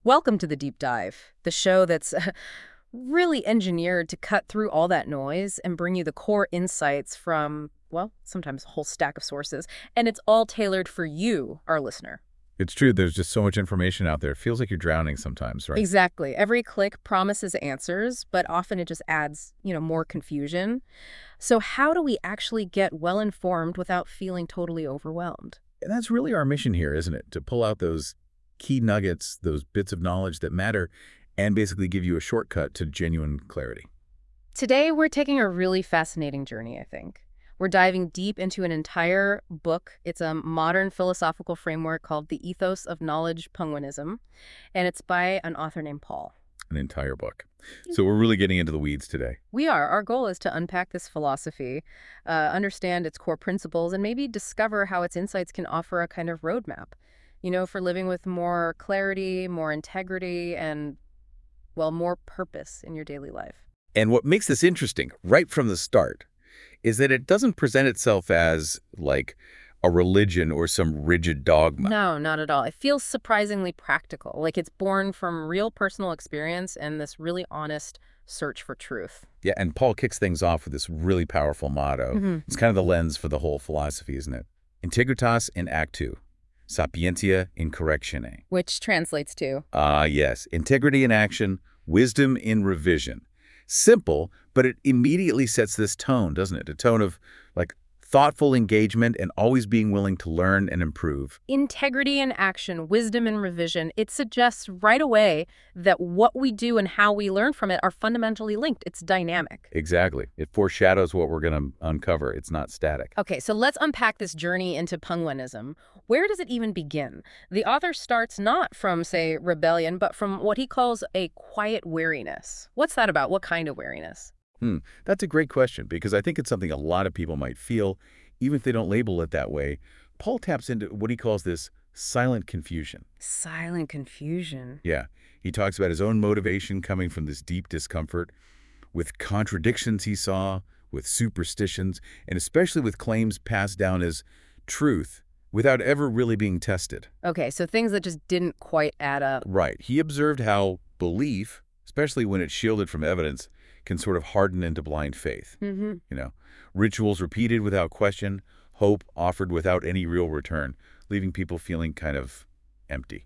Welcome to the Deep Dive, the show that's really engineered to cut through all that noise and bring you the core insights from, well, sometimes a whole stack of sources. And it's all tailored for you, our listener. It's true. There's just so much information out there. It feels like you're drowning sometimes, right? Exactly. Every click promises answers, but often it just adds, more confusion. So how do we actually get well-informed without feeling totally overwhelmed? And that's really our mission here, isn't it? To pull out those key nuggets, those bits of knowledge that matter, and basically give you a shortcut to genuine clarity. Today, we're taking a really fascinating journey, I think. We're diving deep into an entire book. It's a modern philosophical framework called The Ethos of Knowledge Penguinism, and it's by an author named Paul. An entire book. So we're really getting into the weeds today. We are. Our goal is to unpack this philosophy, understand its core principles, and maybe discover how its insights can offer a kind of roadmap, for living with more clarity, more integrity, and, well, more purpose in your daily life. And what makes this interesting right from the start is that it doesn't present itself as like a religion or some rigid dogma. No, not at all. It feels surprisingly practical, like it's born from real personal experience and this really honest search for truth. Yeah, and Paul kicks things off with this really powerful motto. It's kind of the lens for the whole philosophy, isn't it? Integritas in actu, sapientia in correctione. Which translates to? Yes, integrity in action, wisdom in revision. Simple, but it immediately sets this tone, doesn't it? A tone of, like, thoughtful engagement and always being willing to learn and improve. Integrity in action, wisdom in revision. It suggests right away that what we do and how we learn from it are fundamentally linked. It's dynamic. Exactly. It foreshadows what we're going to uncover. It's not static. Okay, so let's unpack this journey into Penguinism. Where does it even begin? The author starts not from, say, rebellion, but from what he calls a quiet weariness. What's that about? What kind of weariness? That's a great question because I think it's something a lot of people might feel, even if they don't label it that way. Paul taps into what he calls this silent confusion. Silent confusion. Yeah, he talks about his own motivation coming from this deep discomfort, with contradictions he saw, with superstitions, and especially with claims passed down as truth without ever really being tested. Okay, so things that just didn't quite add up. Right. He observed how belief, especially when it's shielded from evidence, can sort of harden into blind faith. Rituals repeated without question, hope offered without any real return, leaving people feeling kind of empty.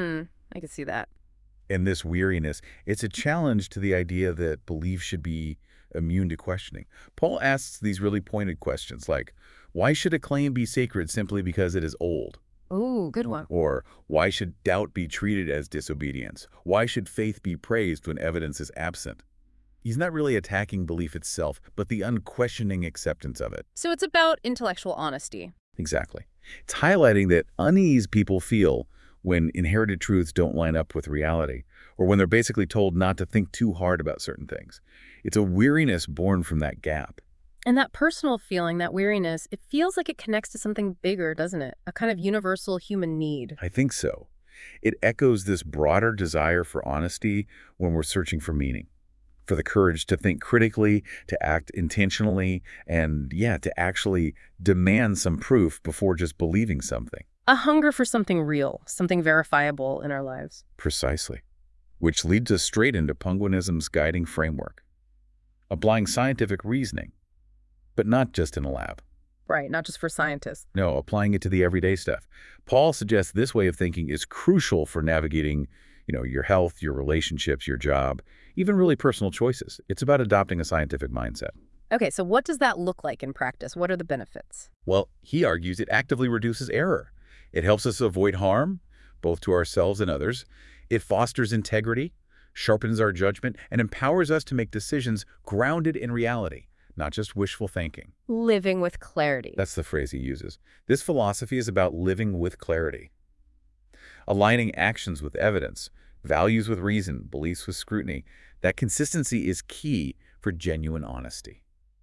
I can see that. And this weariness, it's a challenge to the idea that belief should be immune to questioning. Paul asks these really pointed questions like, why should a claim be sacred simply because it is old? Ooh, good one. Or why should doubt be treated as disobedience? Why should faith be praised when evidence is absent? He's not really attacking belief itself, but the unquestioning acceptance of it. So it's about intellectual honesty. Exactly. It's highlighting that unease people feel when inherited truths don't line up with reality, or when they're basically told not to think too hard about certain things. It's a weariness born from that gap. And that personal feeling, that weariness, it feels like it connects to something bigger, doesn't it? A kind of universal human need. I think so. It echoes this broader desire for honesty when we're searching for meaning, for the courage to think critically, to act intentionally, and, to actually demand some proof before just believing something. A hunger for something real, something verifiable in our lives. Precisely. Which leads us straight into Penguinism's guiding framework. Applying scientific reasoning, but not just in a lab. Right, not just for scientists. No, applying it to the everyday stuff. Paul suggests this way of thinking is crucial for navigating, your health, your relationships, your job, even really personal choices. It's about adopting a scientific mindset. Okay, so what does that look like in practice? What are the benefits? Well, he argues it actively reduces error. It helps us avoid harm, both to ourselves and others. It fosters integrity, sharpens our judgment, and empowers us to make decisions grounded in reality, not just wishful thinking. Living with clarity. That's the phrase he uses. This philosophy is about living with clarity, aligning actions with evidence, values with reason, beliefs with scrutiny. That consistency is key for genuine honesty.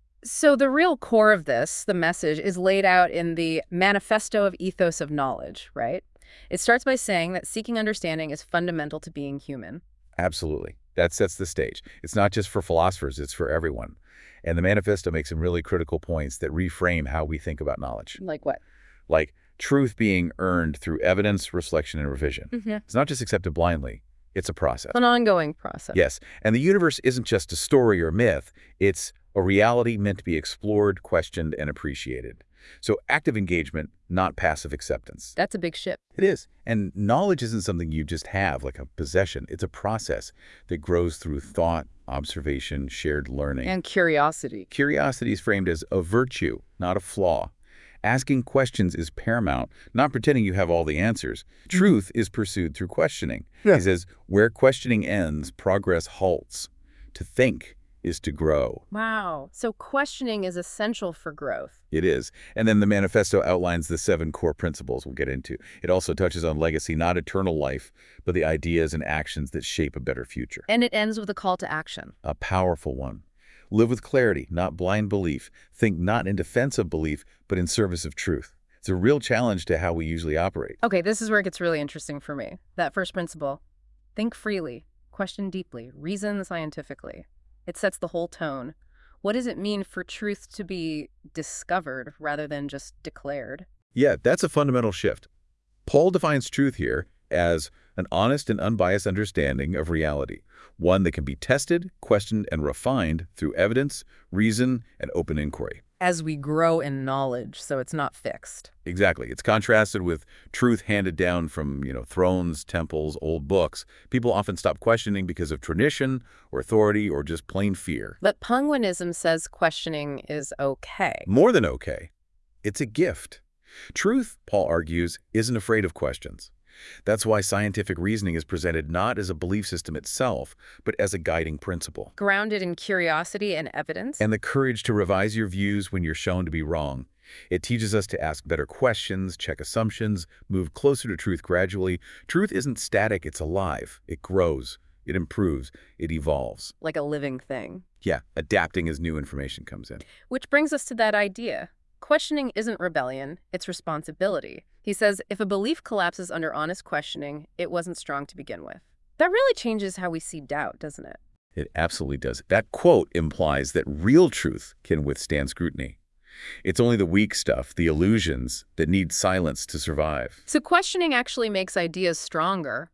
So the real core of this, the message, is laid out in the Manifesto of Ethos of Knowledge, right? It starts by saying that seeking understanding is fundamental to being human. Absolutely. That sets the stage. It's not just for philosophers, it's for everyone. And the manifesto makes some really critical points that reframe how we think about knowledge. Like what? Like truth being earned through evidence, reflection, and revision. It's not just accepted blindly. It's a process. An ongoing process. Yes, and the universe isn't just a story or myth. It's a reality meant to be explored, questioned, and appreciated. So active engagement, not passive acceptance. That's a big shift. It is. And knowledge isn't something you just have, like a possession. It's a process that grows through thought, observation, shared learning. And curiosity. Curiosity is framed as a virtue, not a flaw. Asking questions is paramount, not pretending you have all the answers. Truth is pursued through questioning. Yeah. He says, where questioning ends, progress halts. To think is to grow. Wow. So questioning is essential for growth. It is. And then the manifesto outlines the 7 core principles we'll get into. It also touches on legacy, not eternal life, but the ideas and actions that shape a better future. And it ends with a call to action. A powerful one. Live with clarity, not blind belief. Think not in defense of belief, but in service of truth. It's a real challenge to how we usually operate. Okay, this is where it gets really interesting for me. That first principle, think freely, question deeply, reason scientifically. It sets the whole tone. What does it mean for truth to be discovered rather than just declared? Yeah, that's a fundamental shift. Paul defines truth here as an honest and unbiased understanding of reality, one that can be tested, questioned, and refined through evidence, reason, and open inquiry. As we grow in knowledge, so it's not fixed. Exactly. It's contrasted with truth handed down from, thrones, temples, old books. People often stop questioning because of tradition or authority or just plain fear. But Penguinism says questioning is okay. More than okay. It's a gift. Truth, Paul argues, isn't afraid of questions. That's why scientific reasoning is presented not as a belief system itself, but as a guiding principle. Grounded in curiosity and evidence. And the courage to revise your views when you're shown to be wrong. It teaches us to ask better questions, check assumptions, move closer to truth gradually. Truth isn't static, it's alive. It grows, it improves, it evolves. Like a living thing. Yeah, adapting as new information comes in. Which brings us to that idea. Questioning isn't rebellion, it's responsibility. He says, if a belief collapses under honest questioning, it wasn't strong to begin with. That really changes how we see doubt, doesn't it? It absolutely does. That quote implies that real truth can withstand scrutiny. It's only the weak stuff, the illusions, that need silence to survive. So questioning actually makes ideas stronger,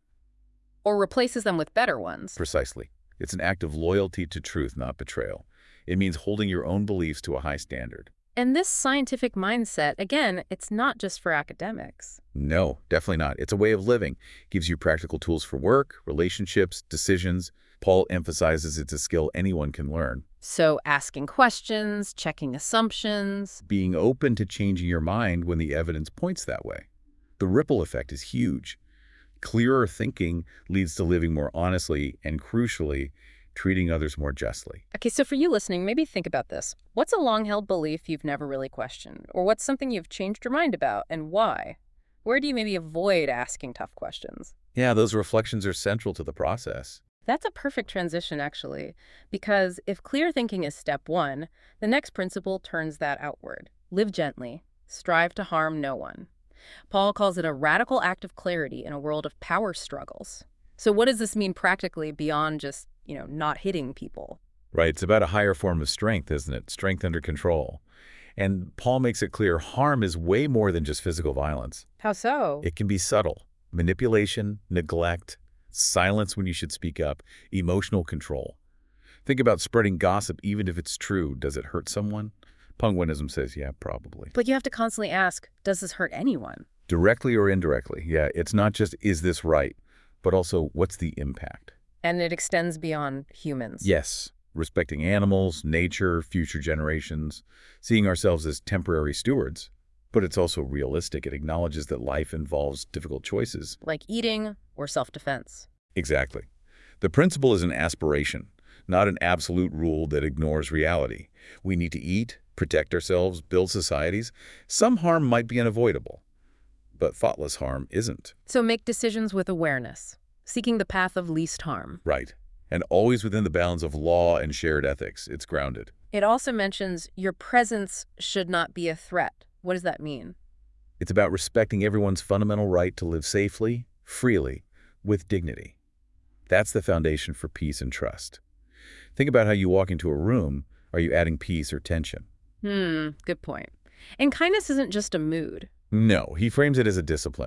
or replaces them with better ones. Precisely. It's an act of loyalty to truth, not betrayal. It means holding your own beliefs to a high standard. And this scientific mindset, again, it's not just for academics. No, definitely not. It's a way of living. It gives you practical tools for work, relationships, decisions. Paul emphasizes it's a skill anyone can learn. So asking questions, checking assumptions. Being open to changing your mind when the evidence points that way. The ripple effect is huge. Clearer thinking leads to living more honestly and, crucially, treating others more justly. Okay, so for you listening, maybe think about this. What's a long-held belief you've never really questioned? Or what's something you've changed your mind about, and why? Where do you maybe avoid asking tough questions? Yeah, those reflections are central to the process. That's a perfect transition, actually, because if clear thinking is step 1, the next principle turns that outward. Live gently. Strive to harm no one. Paul calls it a radical act of clarity in a world of power struggles. So what does this mean practically beyond just not hitting people? Right, it's about a higher form of strength, isn't it? Strength under control. And Paul makes it clear harm is way more than just physical violence. How so? It can be subtle. Manipulation, neglect, silence when you should speak up, emotional control. Think about spreading gossip even if it's true. Does it hurt someone? Penguinism says, yeah, probably. But you have to constantly ask, does this hurt anyone? Directly or indirectly, yeah. It's not just, is this right? But also, what's the impact? And it extends beyond humans. Yes. Respecting animals, nature, future generations, seeing ourselves as temporary stewards. But it's also realistic. It acknowledges that life involves difficult choices. Like eating or self-defense. Exactly. The principle is an aspiration, not an absolute rule that ignores reality. We need to eat, protect ourselves, build societies. Some harm might be unavoidable, but thoughtless harm isn't. So make decisions with awareness, seeking the path of least harm. Right. And always within the bounds of law and shared ethics. It's grounded. It also mentions your presence should not be a threat. What does that mean? It's about respecting everyone's fundamental right to live safely, freely, with dignity. That's the foundation for peace and trust. Think about how you walk into a room. Are you adding peace or tension? Good point. And kindness isn't just a mood. No, he frames it as a discipline.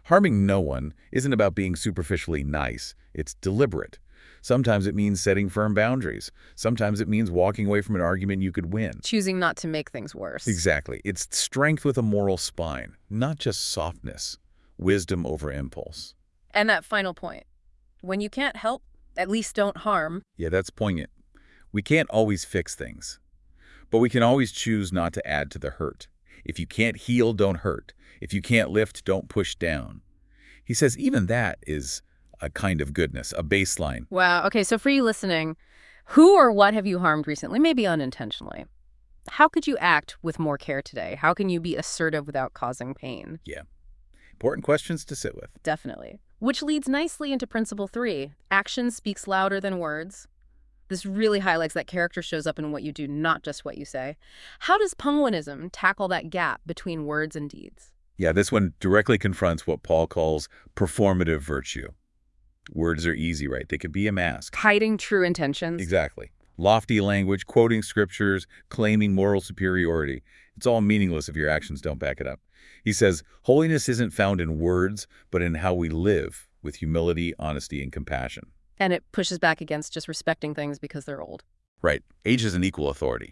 Harming no one isn't about being superficially nice. It's deliberate. Sometimes it means setting firm boundaries. Sometimes it means walking away from an argument you could win. Choosing not to make things worse. Exactly. It's strength with a moral spine, not just softness. Wisdom over impulse. And that final point. When you can't help, at least don't harm. Yeah, that's poignant. We can't always fix things, but we can always choose not to add to the hurt. If you can't heal, don't hurt. If you can't lift, don't push down. He says even that is a kind of goodness, a baseline. Wow. Okay, so for you listening, who or what have you harmed recently, maybe unintentionally? How could you act with more care today? How can you be assertive without causing pain? Yeah. Important questions to sit with. Definitely. Which leads nicely into principle 3. Action speaks louder than words. This really highlights that character shows up in what you do, not just what you say. How does Penguinism tackle that gap between words and deeds? Yeah, this one directly confronts what Paul calls performative virtue. Words are easy, right? They can be a mask. Hiding true intentions. Exactly. Lofty language, quoting scriptures, claiming moral superiority. It's all meaningless if your actions don't back it up. He says, holiness isn't found in words, but in how we live, with humility, honesty, and compassion. And it pushes back against just respecting things because they're old. Right. Age is an equal authority.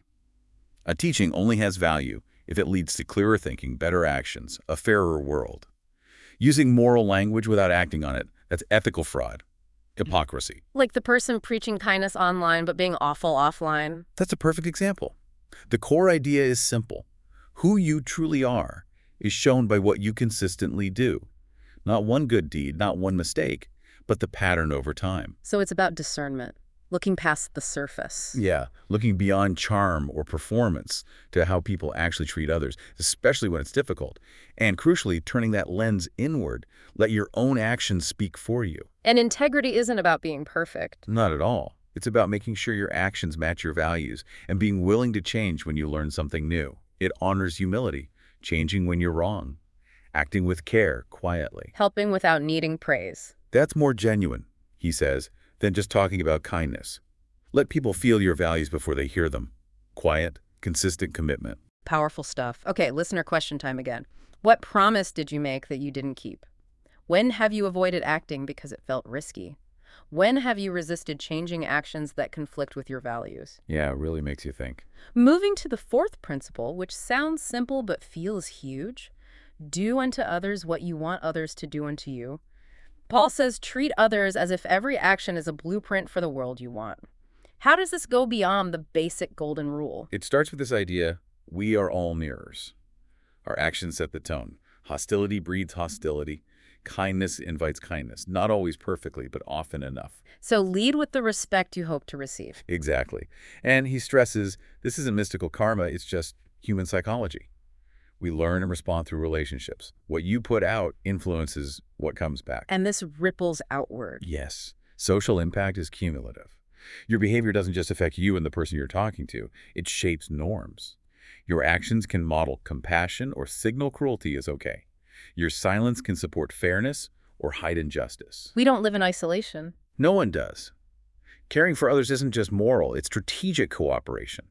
A teaching only has value if it leads to clearer thinking, better actions, a fairer world. Using moral language without acting on it, that's ethical fraud. Hypocrisy. Like the person preaching kindness online but being awful offline. That's a perfect example. The core idea is simple. Who you truly are is shown by what you consistently do. Not one good deed, not one mistake, but the pattern over time. So it's about discernment, looking past the surface. Yeah, looking beyond charm or performance to how people actually treat others, especially when it's difficult. And crucially, turning that lens inward, let your own actions speak for you. And integrity isn't about being perfect. Not at all. It's about making sure your actions match your values and being willing to change when you learn something new. It honors humility, changing when you're wrong, acting with care, quietly. Helping without needing praise. That's more genuine, he says, than just talking about kindness. Let people feel your values before they hear them. Quiet, consistent commitment. Powerful stuff. Okay, listener question time again. What promise did you make that you didn't keep? When have you avoided acting because it felt risky? When have you resisted changing actions that conflict with your values? Yeah, it really makes you think. Moving to the 4th principle, which sounds simple but feels huge. Do unto others what you want others to do unto you. Paul says treat others as if every action is a blueprint for the world you want. How does this go beyond the basic golden rule? It starts with this idea, we are all mirrors. Our actions set the tone. Hostility breeds hostility. Kindness invites kindness. Not always perfectly, but often enough. So lead with the respect you hope to receive. Exactly. And he stresses, this isn't mystical karma, it's just human psychology. We learn and respond through relationships. What you put out influences what comes back. And this ripples outward. Yes. Social impact is cumulative. Your behavior doesn't just affect you and the person you're talking to. It shapes norms. Your actions can model compassion or signal cruelty is okay. Your silence can support fairness or hide injustice. We don't live in isolation. No one does. Caring for others isn't just moral, it's strategic cooperation.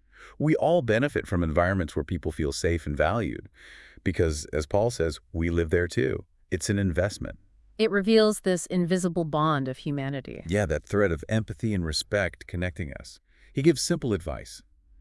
We all benefit from environments where people feel safe and valued because, as Paul says, we live there too. It's an investment. It reveals this invisible bond of humanity. Yeah, that thread of empathy and respect connecting us. He gives simple advice.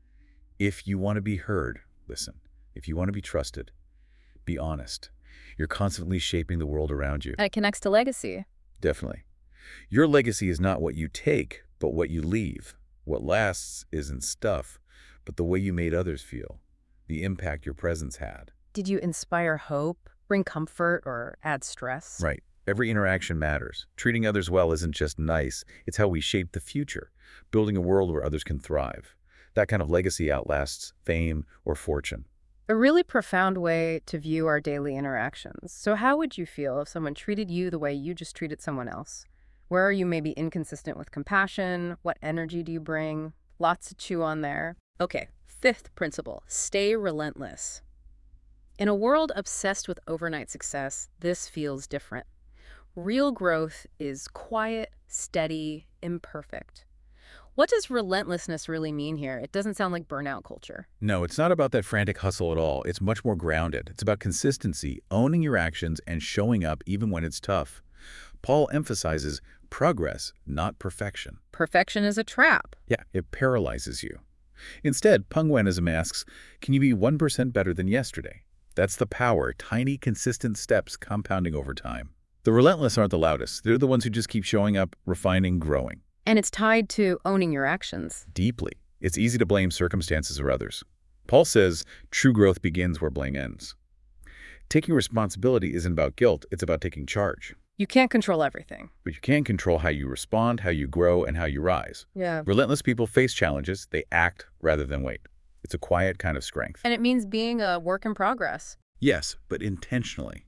If you want to be heard, listen. If you want to be trusted, be honest. You're constantly shaping the world around you. And it connects to legacy. Definitely. Your legacy is not what you take, but what you leave. What lasts isn't stuff, but the way you made others feel, the impact your presence had. Did you inspire hope, bring comfort, or add stress? Right. Every interaction matters. Treating others well isn't just nice, it's how we shape the future, building a world where others can thrive. That kind of legacy outlasts fame or fortune. A really profound way to view our daily interactions. So how would you feel if someone treated you the way you just treated someone else? Where are you maybe inconsistent with compassion? What energy do you bring? Lots to chew on there. Okay, 5th principle, stay relentless. In a world obsessed with overnight success, this feels different. Real growth is quiet, steady, imperfect. What does relentlessness really mean here? It doesn't sound like burnout culture. No, it's not about that frantic hustle at all. It's much more grounded. It's about consistency, owning your actions, and showing up even when it's tough. Paul emphasizes progress, not perfection. Perfection is a trap. Yeah, it paralyzes you. Instead, Pengwenism asks, can you be 1% better than yesterday? That's the power, tiny, consistent steps compounding over time. The relentless aren't the loudest. They're the ones who just keep showing up, refining, growing. And it's tied to owning your actions. Deeply. It's easy to blame circumstances or others. Paul says true growth begins where blame ends. Taking responsibility isn't about guilt, it's about taking charge. You can't control everything. But you can control how you respond, how you grow, and how you rise. Yeah. Relentless people face challenges, they act rather than wait. It's a quiet kind of strength. And it means being a work in progress. Yes, but intentionally.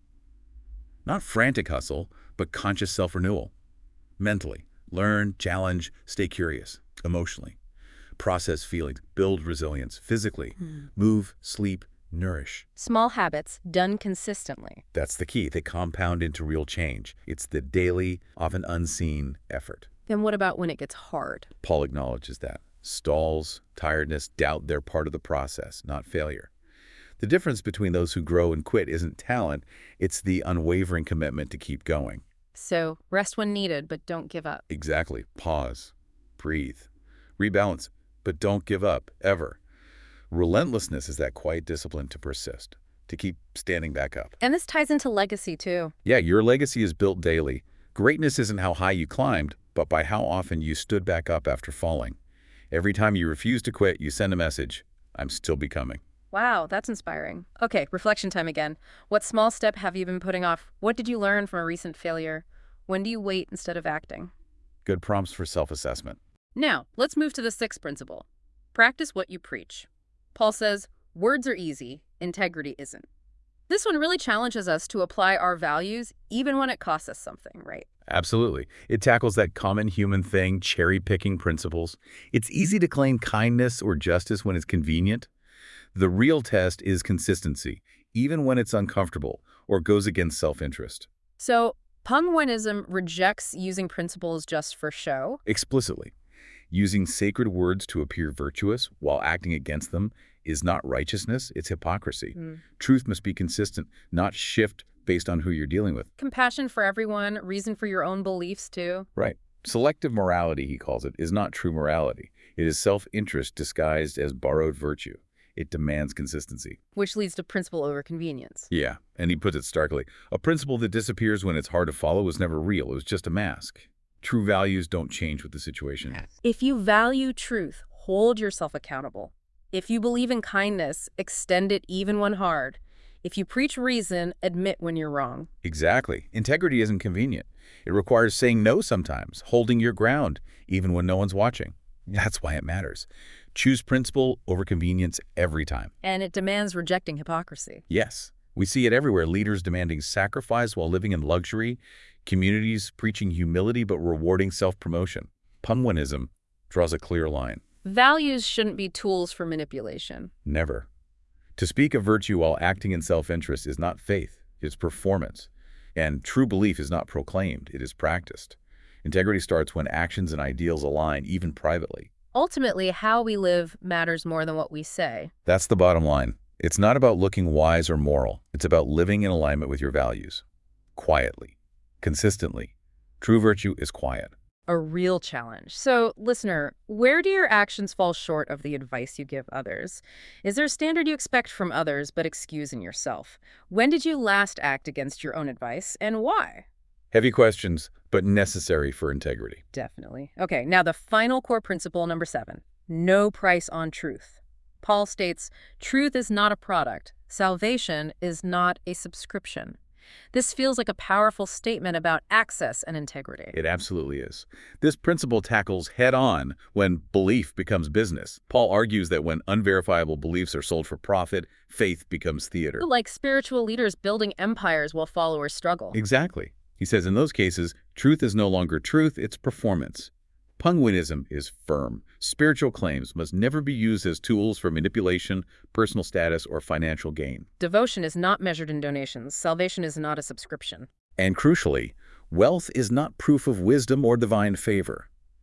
Not frantic hustle, but conscious self-renewal. Mentally. Learn, challenge, stay curious. Emotionally. Process feelings, build resilience. Physically. Move, sleep, nourish. Small habits done consistently. That's the key. They compound into real change. It's the daily, often unseen effort. Then what about when it gets hard? Paul acknowledges that. Stalls, tiredness, doubt, they're part of the process, not failure. The difference between those who grow and quit isn't talent, it's the unwavering commitment to keep going. So rest when needed, but don't give up. Exactly. Pause. Breathe. Rebalance. But don't give up, ever. Relentlessness is that quiet discipline to persist, to keep standing back up. And this ties into legacy, too. Yeah, your legacy is built daily. Greatness isn't how high you climbed, but by how often you stood back up after falling. Every time you refuse to quit, you send a message, I'm still becoming. Wow, that's inspiring. Okay, reflection time again. What small step have you been putting off? What did you learn from a recent failure? When do you wait instead of acting? Good prompts for self-assessment. Now, let's move to the sixth principle. Practice what you preach. Paul says, words are easy, integrity isn't. This one really challenges us to apply our values even when it costs us something, right? Absolutely. It tackles that common human thing, cherry-picking principles. It's easy to claim kindness or justice when it's convenient. The real test is consistency, even when it's uncomfortable or goes against self-interest. So, Pengwenism rejects using principles just for show. Explicitly. Using sacred words to appear virtuous while acting against them is not righteousness, it's hypocrisy. Truth must be consistent, not shift based on who you're dealing with. Compassion for everyone, reason for your own beliefs, too. Right. Selective morality, he calls it, is not true morality. It is self-interest disguised as borrowed virtue. It demands consistency. Which leads to principle over convenience. Yeah, and he puts it starkly. A principle that disappears when it's hard to follow was never real. It was just a mask. True values don't change with the situation. If you value truth, hold yourself accountable. If you believe in kindness, extend it even when hard. If you preach reason, admit when you're wrong. Exactly. Integrity isn't convenient. It requires saying no sometimes, holding your ground, even when no one's watching. That's why it matters. Choose principle over convenience every time. And it demands rejecting hypocrisy. Yes. We see it everywhere. Leaders demanding sacrifice while living in luxury. Communities preaching humility but rewarding self-promotion. Pengwenism draws a clear line. Values shouldn't be tools for manipulation. Never. To speak of virtue while acting in self-interest is not faith, it's performance. And true belief is not proclaimed, it is practiced. Integrity starts when actions and ideals align, even privately. Ultimately, how we live matters more than what we say. That's the bottom line. It's not about looking wise or moral. It's about living in alignment with your values. Quietly. Consistently. True virtue is quiet. A real challenge. So, listener, where do your actions fall short of the advice you give others? Is there a standard you expect from others but excuse in yourself? When did you last act against your own advice, and why? Heavy questions, but necessary for integrity. Definitely. Okay, now the final core principle, number 7. No price on truth. Paul states, truth is not a product. Salvation is not a subscription. This feels like a powerful statement about access and integrity. It absolutely is. This principle tackles head-on when belief becomes business. Paul argues that when unverifiable beliefs are sold for profit, faith becomes theater. Like spiritual leaders building empires while followers struggle. Exactly. He says in those cases, truth is no longer truth, it's performance. Pengwenism is firm. Spiritual claims must never be used as tools for manipulation, personal status, or financial gain. Devotion is not measured in donations. Salvation is not a subscription. And crucially, wealth is not proof of wisdom or divine favor.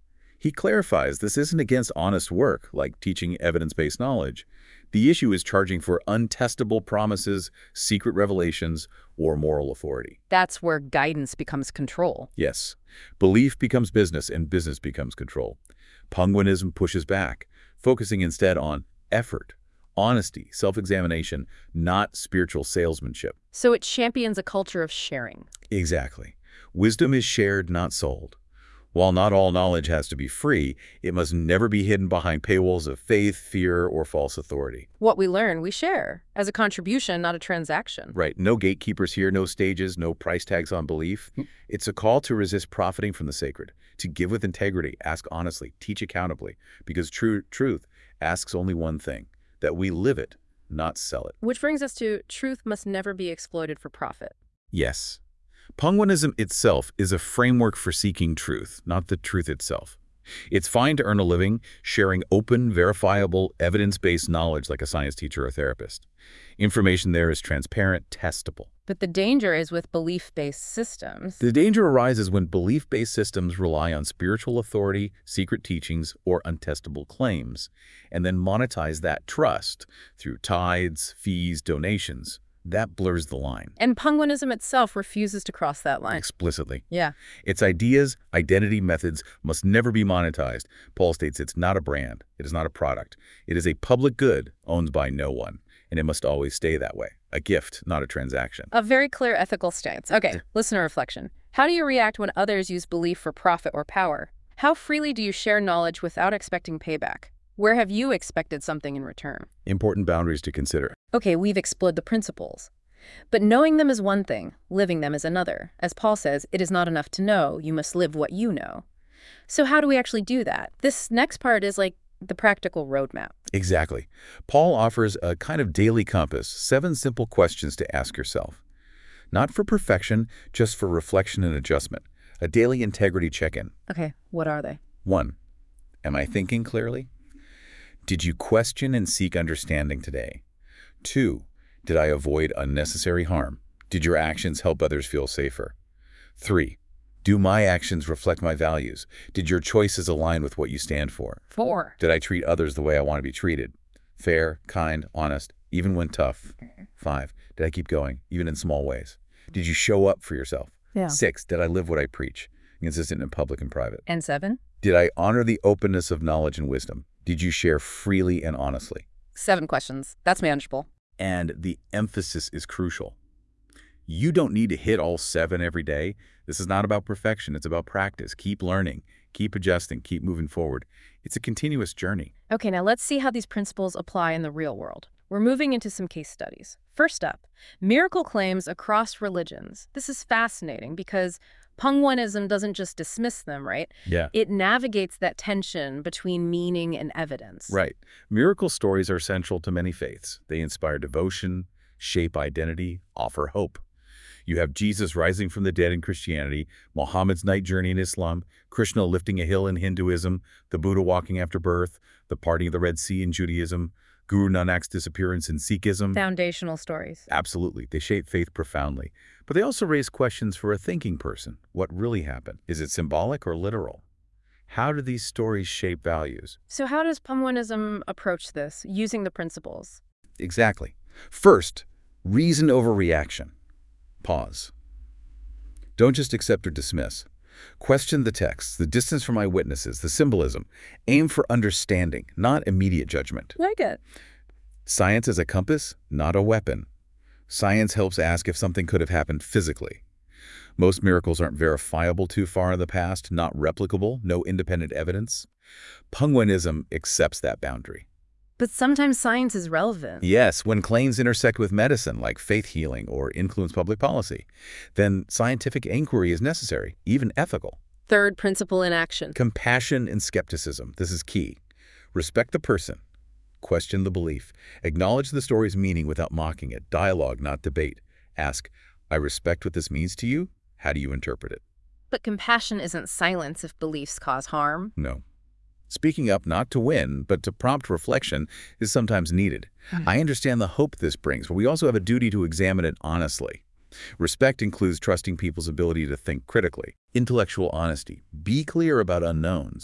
He clarifies this isn't against honest work, like teaching evidence-based knowledge. The issue is charging for untestable promises, secret revelations, or moral authority. That's where guidance becomes control. Yes, belief becomes business and business becomes control. Penguinism pushes back, focusing instead on effort, honesty, self-examination, not spiritual salesmanship. So it champions a culture of sharing. Exactly. Wisdom is shared, not sold. While not all knowledge has to be free, it must never be hidden behind paywalls of faith, fear, or false authority. What we learn, we share, as a contribution, not a transaction. Right. No gatekeepers here, no stages, no price tags on belief. It's a call to resist profiting from the sacred, to give with integrity, ask honestly, teach accountably, because truth asks only one thing, that we live it, not sell it. Which brings us to truth must never be exploited for profit. Yes. Penguinism itself is a framework for seeking truth, not the truth itself. It's fine to earn a living sharing open, verifiable, evidence-based knowledge like a science teacher or therapist. Information there is transparent, testable. But the danger is with belief-based systems. The danger arises when belief-based systems rely on spiritual authority, secret teachings, or untestable claims, and then monetize that trust through tithes, fees, donations. That blurs the line. And Penguinism itself refuses to cross that line. Explicitly. Yeah. Its ideas, identity, methods must never be monetized. Paul states it's not a brand. It is not a product. It is a public good owned by no one, and it must always stay that way. A gift, not a transaction. A very clear ethical stance. Okay, listener reflection. How do you react when others use belief for profit or power? How freely do you share knowledge without expecting payback? Where have you expected something in return? Important boundaries to consider. Okay, we've explored the principles. But knowing them is one thing, living them is another. As Paul says, it is not enough to know, you must live what you know. So how do we actually do that? This next part is like the practical roadmap. Exactly. Paul offers a kind of daily compass, 7 simple questions to ask yourself. Not for perfection, just for reflection and adjustment. A daily integrity check-in. Okay, what are they? 1. Am I thinking clearly? Did you question and seek understanding today? 2. Did I avoid unnecessary harm? Did your actions help others feel safer? 3. Do my actions reflect my values? Did your choices align with what you stand for? 4. Did I treat others the way I want to be treated? Fair, kind, honest, even when tough. 5. Did I keep going, even in small ways? Did you show up for yourself? Yeah. 6. Did I live what I preach, consistent in public and private? And 7? Did I honor the openness of knowledge and wisdom? Did you share freely and honestly? 7 questions. That's manageable. And the emphasis is crucial. You don't need to hit all 7 every day. This is not about perfection. It's about practice. Keep learning, keep adjusting, keep moving forward. It's a continuous journey. Okay, now let's see how these principles apply in the real world. We're moving into some case studies. First up, miracle claims across religions. This is fascinating because Penguinism doesn't just dismiss them, right? Yeah. It navigates that tension between meaning and evidence. Right. Miracle stories are central to many faiths. They inspire devotion, shape identity, offer hope. You have Jesus rising from the dead in Christianity, Muhammad's night journey in Islam, Krishna lifting a hill in Hinduism, the Buddha walking after birth, the parting of the Red Sea in Judaism, Guru Nanak's disappearance in Sikhism. Foundational stories. Absolutely. They shape faith profoundly. But they also raise questions for a thinking person. What really happened? Is it symbolic or literal? How do these stories shape values? So how does Penguinism approach this, using the principles? Exactly. First, reason over reaction. Pause. Don't just accept or dismiss. Question the text, the distance from eyewitnesses, the symbolism. Aim for understanding, not immediate judgment. Like it. Science is a compass, not a weapon. Science helps ask if something could have happened physically. Most miracles aren't verifiable too far in the past, not replicable, no independent evidence. Penguinism accepts that boundary. But sometimes science is relevant. Yes, when claims intersect with medicine, like faith healing or influence public policy, then scientific inquiry is necessary, even ethical. Third principle in action. Compassion and skepticism. This is key. Respect the person. Question the belief. Acknowledge the story's meaning without mocking it. Dialogue, not debate. Ask, I respect what this means to you. How do you interpret it? But compassion isn't silence if beliefs cause harm. No. Speaking up not to win, but to prompt reflection is sometimes needed. I understand the hope this brings, but we also have a duty to examine it honestly. Respect includes trusting people's ability to think critically. Intellectual honesty. Be clear about unknowns.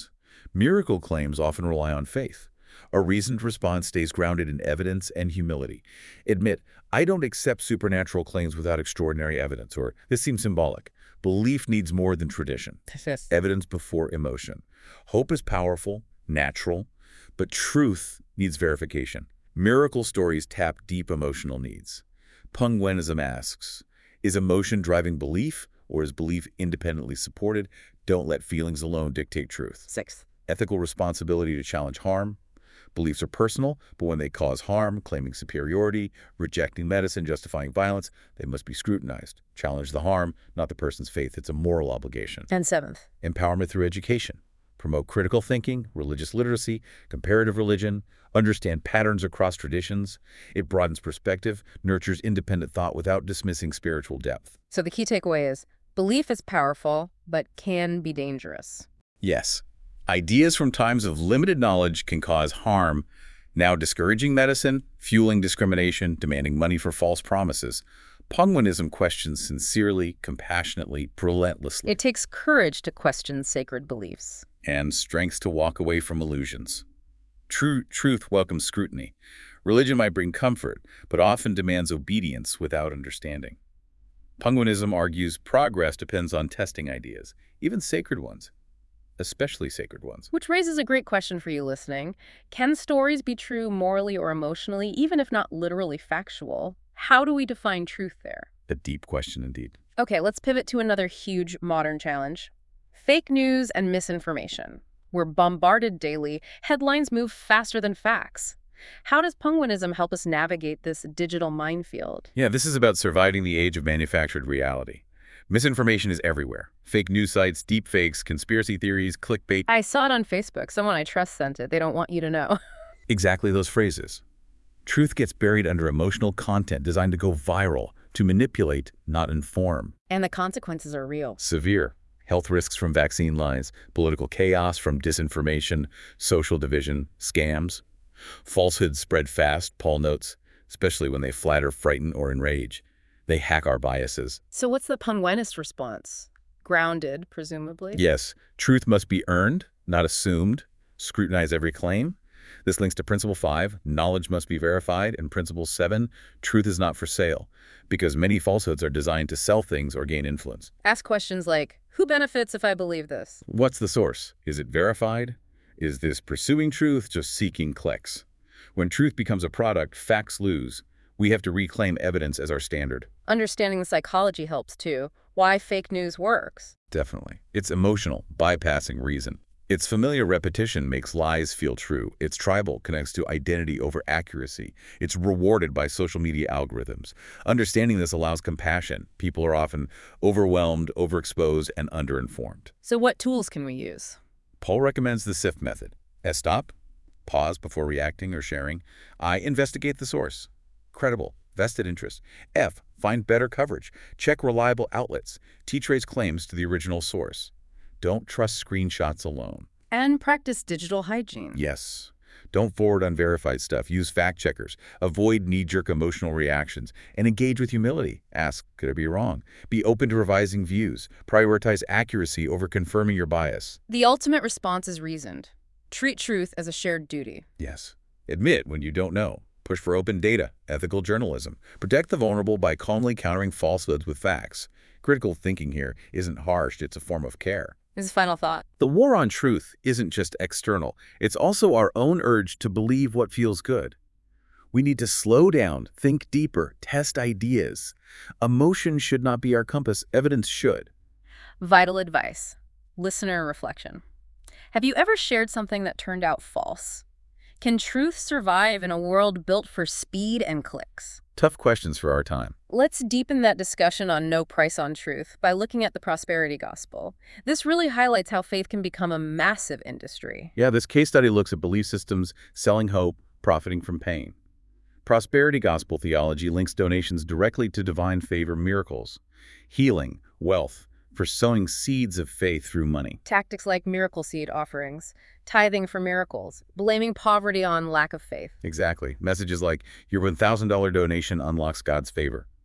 Miracle claims often rely on faith. A reasoned response stays grounded in evidence and humility. Admit, I don't accept supernatural claims without extraordinary evidence, or this seems symbolic. Belief needs more than tradition. Yes. Evidence before emotion. Hope is powerful, natural, but truth needs verification. Miracle stories tap deep emotional needs. Pengwenism asks, is emotion driving belief, or is belief independently supported? Don't let feelings alone dictate truth. 6. Ethical responsibility to challenge harm. Beliefs are personal, but when they cause harm, claiming superiority, rejecting medicine, justifying violence, they must be scrutinized. Challenge the harm, not the person's faith. It's a moral obligation. And 7th. Empowerment through education. Promote critical thinking, religious literacy, comparative religion, understand patterns across traditions. It broadens perspective, nurtures independent thought without dismissing spiritual depth. So the key takeaway is, belief is powerful, but can be dangerous. Yes, ideas from times of limited knowledge can cause harm, now discouraging medicine, fueling discrimination, demanding money for false promises. Pengwenism questions sincerely, compassionately, relentlessly. It takes courage to question sacred beliefs. And strength to walk away from illusions. Truth welcomes scrutiny. Religion might bring comfort, but often demands obedience without understanding. Pengwenism argues progress depends on testing ideas, even sacred ones, especially sacred ones. Which raises a great question for you listening. Can stories be true morally or emotionally, even if not literally factual? How do we define truth there? A deep question indeed. Okay, let's pivot to another huge modern challenge. Fake news and misinformation. We're bombarded daily. Headlines move faster than facts. How does Pengwenism help us navigate this digital minefield? Yeah, this is about surviving the age of manufactured reality. Misinformation is everywhere. Fake news sites, deepfakes, conspiracy theories, clickbait. I saw it on Facebook. Someone I trust sent it. They don't want you to know. Exactly those phrases. Truth gets buried under emotional content designed to go viral, to manipulate, not inform. And the consequences are real. Severe. Health risks from vaccine lies, political chaos from disinformation, social division, scams. Falsehoods spread fast, Paul notes, especially when they flatter, frighten, or enrage. They hack our biases. So what's the Pengwenist response? Grounded, presumably? Yes, truth must be earned, not assumed. Scrutinize every claim. This links to Principle 5, knowledge must be verified, and Principle 7, truth is not for sale, because many falsehoods are designed to sell things or gain influence. Ask questions like, who benefits if I believe this? What's the source? Is it verified? Is this pursuing truth, just seeking clicks? When truth becomes a product, facts lose. We have to reclaim evidence as our standard. Understanding the psychology helps too. Why fake news works. Definitely. It's emotional, bypassing reason. Its familiar repetition makes lies feel true. It's tribal, connects to identity over accuracy. It's rewarded by social media algorithms. Understanding this allows compassion. People are often overwhelmed, overexposed, and underinformed. So what tools can we use? Paul recommends the SIFT method. S, stop, pause before reacting or sharing. I, investigate the source. Credible, vested interest. F, find better coverage. Check reliable outlets. T-trace claims to the original source. Don't trust screenshots alone. And practice digital hygiene. Yes. Don't forward unverified stuff. Use fact checkers. Avoid knee-jerk emotional reactions. And engage with humility. Ask, could I be wrong? Be open to revising views. Prioritize accuracy over confirming your bias. The ultimate response is reasoned. Treat truth as a shared duty. Yes. Admit when you don't know. Push for open data, ethical journalism. Protect the vulnerable by calmly countering falsehoods with facts. Critical thinking here isn't harsh, it's a form of care. His final thought. The war on truth isn't just external. It's also our own urge to believe what feels good. We need to slow down, think deeper, test ideas. Emotion should not be our compass. Evidence should. Vital advice. Listener reflection. Have you ever shared something that turned out false? Can truth survive in a world built for speed and clicks? Tough questions for our time. Let's deepen that discussion on no price on truth by looking at the prosperity gospel. This really highlights how faith can become a massive industry. Yeah, this case study looks at belief systems, selling hope, profiting from pain. Prosperity gospel theology links donations directly to divine favor miracles, healing, wealth, for sowing seeds of faith through money. Tactics like miracle seed offerings, tithing for miracles, blaming poverty on lack of faith. Exactly. Messages like, your $1,000 donation unlocks God's favor.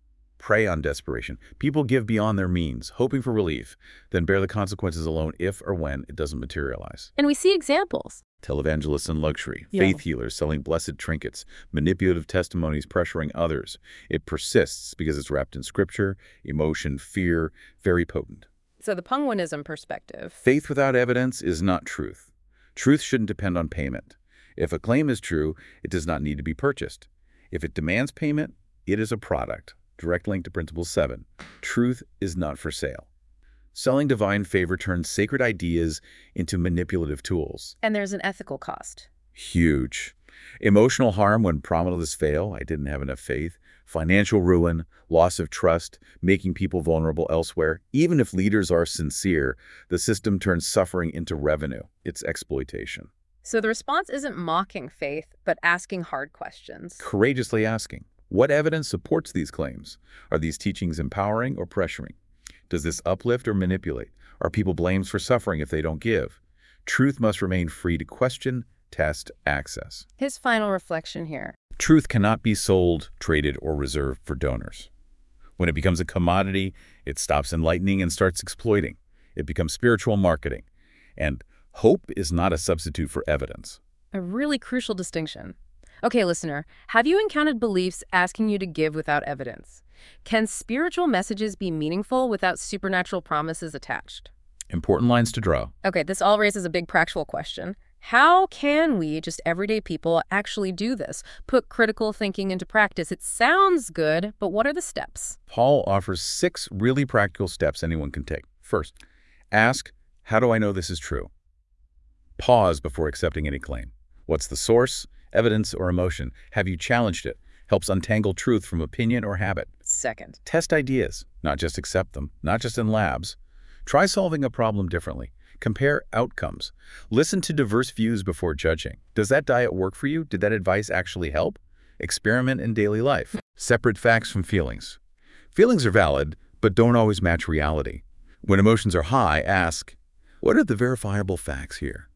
prey on desperation. People give beyond their means, hoping for relief, then bear the consequences alone if or when it doesn't materialize. And we see examples. Televangelists in luxury, Yeah. faith healers selling blessed trinkets, manipulative testimonies pressuring others. It persists because it's wrapped in scripture, emotion, fear, very potent. So the Penguinism perspective. Faith without evidence is not truth. Truth shouldn't depend on payment. If a claim is true, it does not need to be purchased. If it demands payment, it is a product. Direct link to Principle 7. Truth is not for sale. Selling divine favor turns sacred ideas into manipulative tools. And there's an ethical cost. Huge. Emotional harm when promises fail, I didn't have enough faith, financial ruin, loss of trust, making people vulnerable elsewhere. Even if leaders are sincere, the system turns suffering into revenue. It's exploitation. So the response isn't mocking faith, but asking hard questions. Courageously asking, what evidence supports these claims? Are these teachings empowering or pressuring? Does this uplift or manipulate? Are people blamed for suffering if they don't give? Truth must remain free to question, test, access. His final reflection here. Truth cannot be sold, traded, or reserved for donors. When it becomes a commodity, it stops enlightening and starts exploiting. It becomes spiritual marketing. And hope is not a substitute for evidence. A really crucial distinction. Okay, listener, have you encountered beliefs asking you to give without evidence? Can spiritual messages be meaningful without supernatural promises attached? Important lines to draw. Okay, this all raises a big practical question. How can we, just everyday people, actually do this? Put critical thinking into practice? It sounds good, but what are the steps? Paul offers 6 really practical steps anyone can take. First, ask, how do I know this is true? Pause before accepting any claim. What's the source, evidence, or emotion? Have you challenged it? Helps untangle truth from opinion or habit. Second, Test ideas, not just accept them, not just in labs. Try solving a problem differently. Compare outcomes. Listen to diverse views before judging. Does that diet work for you? Did that advice actually help? Experiment in daily life. Separate facts from feelings. Feelings are valid, but don't always match reality. When emotions are high, ask, what are the verifiable facts here?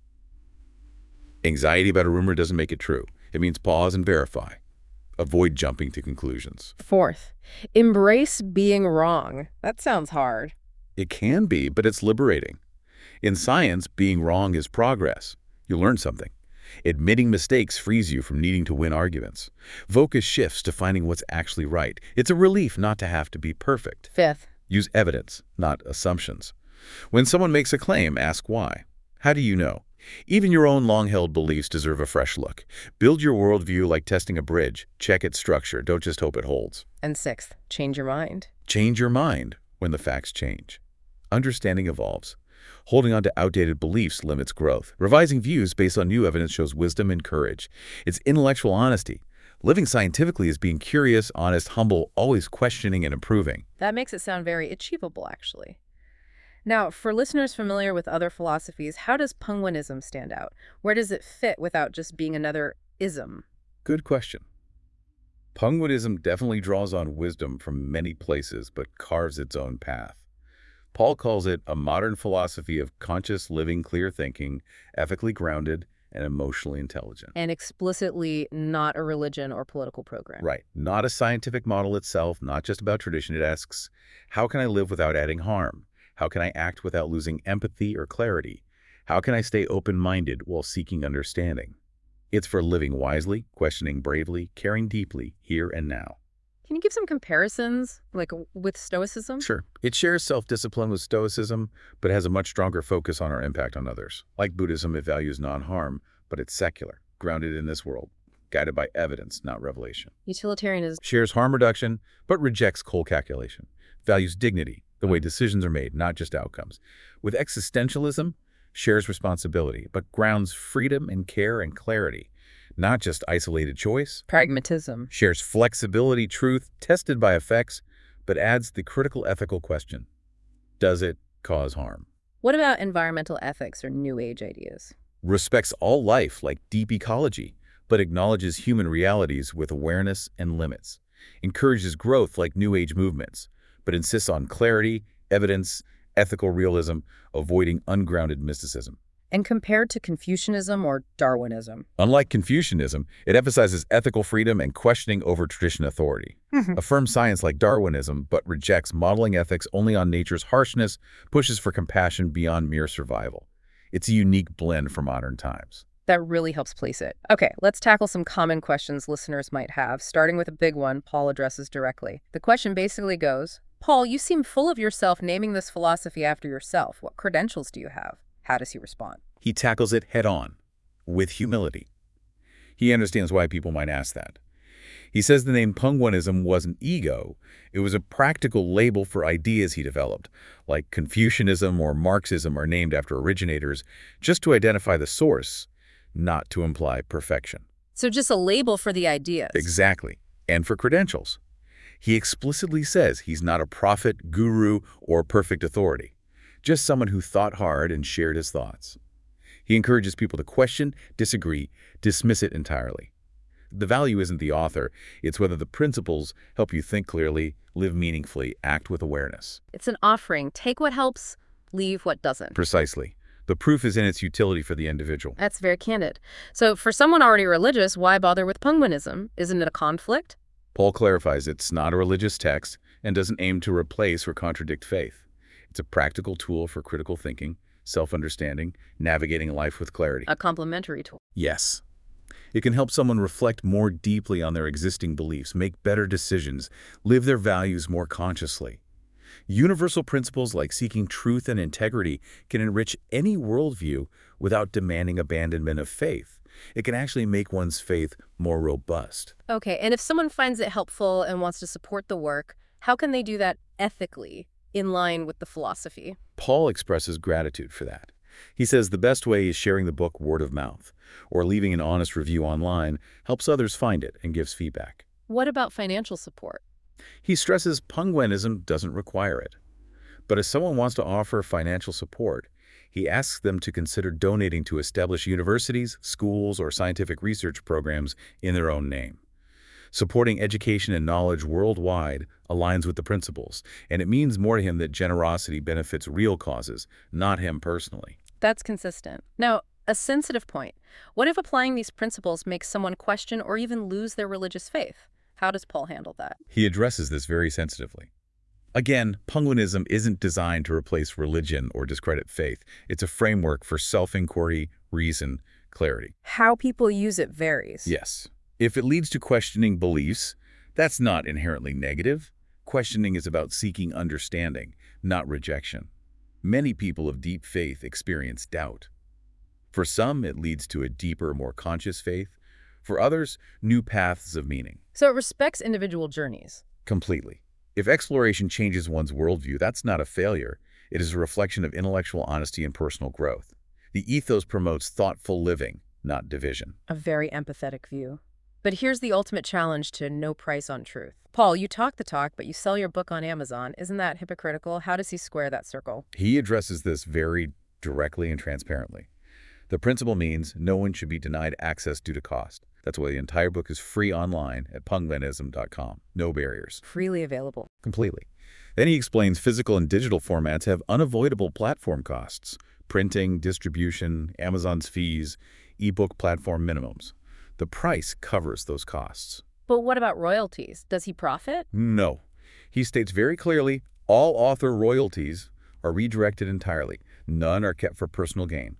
Anxiety about a rumor doesn't make it true. It means pause and verify. Avoid jumping to conclusions. fourth, embrace being wrong. That sounds hard. It can be, but it's liberating. In science, being wrong is progress. You learn something. Admitting mistakes frees you from needing to win arguments. Focus shifts to finding what's actually right. It's a relief not to have to be perfect. Fifth, Use evidence, not assumptions. When someone makes a claim, ask why. How do you know? Even your own long-held beliefs deserve a fresh look. Build your worldview like testing a bridge. Check its structure. Don't just hope it holds. and sixth, change your mind. Change your mind when the facts change. Understanding evolves. Holding on to outdated beliefs limits growth. Revising views based on new evidence shows wisdom and courage. It's intellectual honesty. Living scientifically is being curious, honest, humble, always questioning and improving. That makes it sound very achievable, actually. Now, for listeners familiar with other philosophies, how does Penguinism stand out? Where does it fit without just being another ism? Good question. Penguinism definitely draws on wisdom from many places, but carves its own path. Paul calls it a modern philosophy of conscious living, clear thinking, ethically grounded, and emotionally intelligent. And explicitly not a religion or political program. Right. Not a scientific model itself, not just about tradition. It asks, how can I live without adding harm? How can I act without losing empathy or clarity? How can I stay open-minded while seeking understanding? It's for living wisely, questioning bravely, caring deeply, here and now. Can you give some comparisons, like with Stoicism? Sure. It shares self-discipline with Stoicism, but has a much stronger focus on our impact on others. Like Buddhism, it values non-harm, but it's secular, grounded in this world, guided by evidence, not revelation. Utilitarianism. Shares harm reduction, but rejects cold calculation. Values dignity, the way decisions are made, not just outcomes. With existentialism, shares responsibility, but grounds freedom and care and clarity, not just isolated choice. Pragmatism. Shares flexibility, truth, tested by effects, but adds the critical ethical question. Does it cause harm? What about environmental ethics or New Age ideas? Respects all life like deep ecology, but acknowledges human realities with awareness and limits. Encourages growth like New Age movements, but insists on clarity, evidence, ethical realism, avoiding ungrounded mysticism. And compared to Confucianism or Darwinism? Unlike Confucianism, it emphasizes ethical freedom and questioning over tradition authority. Affirms science like Darwinism, but rejects modeling ethics only on nature's harshness, pushes for compassion beyond mere survival. It's a unique blend for modern times. That really helps place it. Okay, let's tackle some common questions listeners might have, starting with a big one Paul addresses directly. The question basically goes, Paul, you seem full of yourself naming this philosophy after yourself. What credentials do you have? How does he respond? He tackles it head-on, with humility. He understands why people might ask that. He says the name Penguinism wasn't ego. It was a practical label for ideas he developed, like Confucianism or Marxism are named after originators, just to identify the source, not to imply perfection. So just a label for the ideas. Exactly. And for credentials. He explicitly says he's not a prophet, guru, or perfect authority, just someone who thought hard and shared his thoughts. He encourages people to question, disagree, dismiss it entirely. The value isn't the author, it's whether the principles help you think clearly, live meaningfully, act with awareness. It's an offering. Take what helps, leave what doesn't. Precisely. The proof is in its utility for the individual. That's very candid. So for someone already religious, why bother with Penguinism? Isn't it a conflict? Paul clarifies it's not a religious text and doesn't aim to replace or contradict faith. It's a practical tool for critical thinking, self-understanding, navigating life with clarity. A complementary tool. Yes. It can help someone reflect more deeply on their existing beliefs, make better decisions, live their values more consciously. Universal principles like seeking truth and integrity can enrich any worldview without demanding abandonment of faith. It can actually make one's faith more robust. Okay, and if someone finds it helpful and wants to support the work, how can they do that ethically, in line with the philosophy? Paul expresses gratitude for that. He says the best way is sharing the book word of mouth, or leaving an honest review online helps others find it and gives feedback. What about financial support? He stresses Penguinism doesn't require it. But if someone wants to offer financial support, he asks them to consider donating to established universities, schools, or scientific research programs in their own name. Supporting education and knowledge worldwide aligns with the principles, and it means more to him that generosity benefits real causes, not him personally. That's consistent. Now, a sensitive point. What if applying these principles makes someone question or even lose their religious faith? How does Paul handle that? He addresses this very sensitively. Again, Penguinism isn't designed to replace religion or discredit faith. It's a framework for self-inquiry, reason, clarity. How people use it varies. Yes. If it leads to questioning beliefs, that's not inherently negative. Questioning is about seeking understanding, not rejection. Many people of deep faith experience doubt. For some, it leads to a deeper, more conscious faith. For others, new paths of meaning. So it respects individual journeys. Completely. If exploration changes one's worldview, that's not a failure. It is a reflection of intellectual honesty and personal growth. The ethos promotes thoughtful living, not division. A very empathetic view. But here's the ultimate challenge to no price on truth. Paul, you talk the talk, but you sell your book on Amazon. Isn't that hypocritical? How does he square that circle? He addresses this very directly and transparently. The principle means no one should be denied access due to cost. That's why the entire book is free online at penguinism.com. No barriers. Freely available. Completely. Then he explains physical and digital formats have unavoidable platform costs. Printing, distribution, Amazon's fees, ebook platform minimums. The price covers those costs. But what about royalties? Does he profit? No. He states very clearly, all author royalties are redirected entirely. None are kept for personal gain.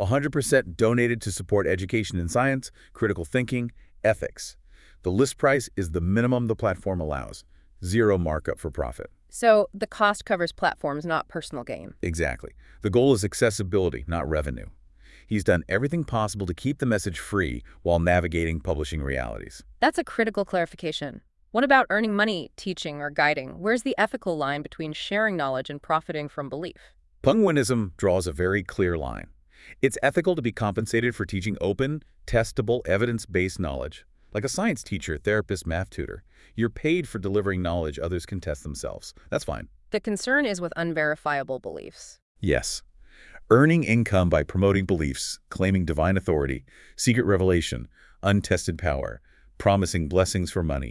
100% donated to support education in science, critical thinking, ethics. The list price is the minimum the platform allows. Zero markup for profit. So the cost covers platforms, not personal gain. Exactly. The goal is accessibility, not revenue. He's done everything possible to keep the message free while navigating publishing realities. That's a critical clarification. What about earning money, teaching, or guiding? Where's the ethical line between sharing knowledge and profiting from belief? Penguinism draws a very clear line. It's ethical to be compensated for teaching open, testable, evidence-based knowledge. Like a science teacher, therapist, math tutor. You're paid for delivering knowledge others can test themselves. That's fine. The concern is with unverifiable beliefs. Yes. Earning income by promoting beliefs, claiming divine authority, secret revelation, untested power, promising blessings for money,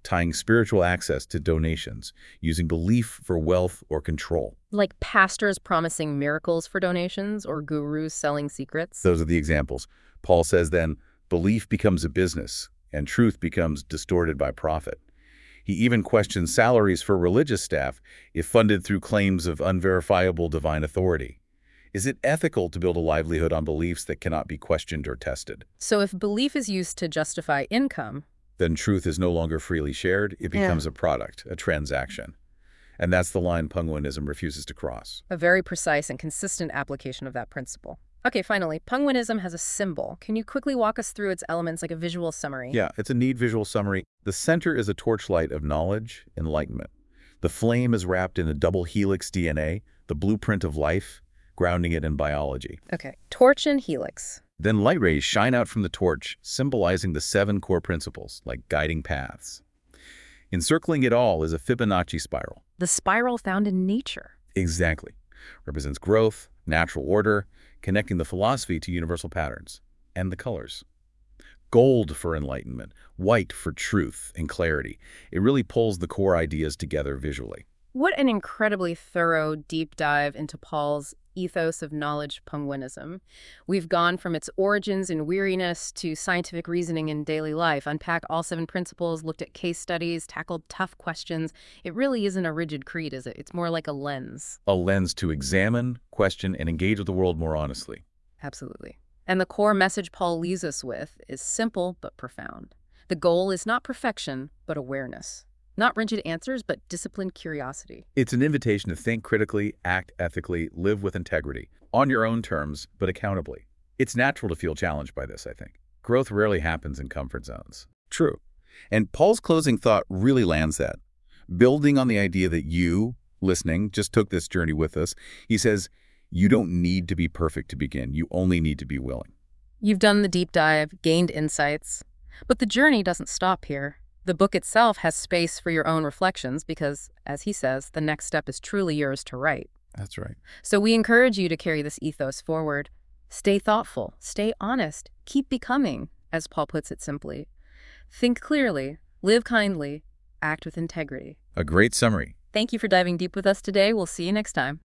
tying spiritual access to donations, using belief for wealth or control. Like pastors promising miracles for donations or gurus selling secrets? Those are the examples. Paul says then, belief becomes a business, and truth becomes distorted by profit. He even questions salaries for religious staff if funded through claims of unverifiable divine authority. Is it ethical to build a livelihood on beliefs that cannot be questioned or tested? So if belief is used to justify income, Then truth is no longer freely shared. It becomes a product, a transaction. And that's the line Penguinism refuses to cross. a very precise and consistent application of that principle. Okay, finally, Penguinism has a symbol. Can you quickly walk us through its elements like a visual summary? Yeah, it's a neat visual summary. The center is a torchlight of knowledge, enlightenment. The flame is wrapped in a double helix DNA, the blueprint of life, grounding it in biology. Okay, torch and helix. Then light rays shine out from the torch, symbolizing the 7 core principles, like guiding paths. Encircling it all is a Fibonacci spiral. The spiral found in nature. Exactly. Represents growth, natural order, connecting the philosophy to universal patterns. And the colors. Gold for enlightenment, white for truth and clarity. It really pulls the core ideas together visually. What an incredibly thorough deep dive into Paul's ethos of knowledge Penguinism. We've gone from its origins in weariness to scientific reasoning in daily life, unpacked all 7 principles, looked at case studies, tackled tough questions. It really isn't a rigid creed, is it? It's more like a lens. A lens to examine, question, and engage with the world more honestly. Absolutely. And the core message Paul leaves us with is simple but profound. The goal is not perfection, but awareness. Not rigid answers, but disciplined curiosity. It's an invitation to think critically, act ethically, live with integrity, on your own terms, but accountably. It's natural to feel challenged by this, I think. Growth rarely happens in comfort zones. True. And Paul's closing thought really lands that. Building on the idea that you, listening, just took this journey with us, he says, you don't need to be perfect to begin. You only need to be willing. You've done the deep dive, gained insights, but the journey doesn't stop here. The book itself has space for your own reflections because, as he says, the next step is truly yours to write. That's right. So we encourage you to carry this ethos forward. Stay thoughtful, stay honest, keep becoming, as Paul puts it simply. Think clearly, live kindly, act with integrity. A great summary. Thank you for diving deep with us today. We'll see you next time.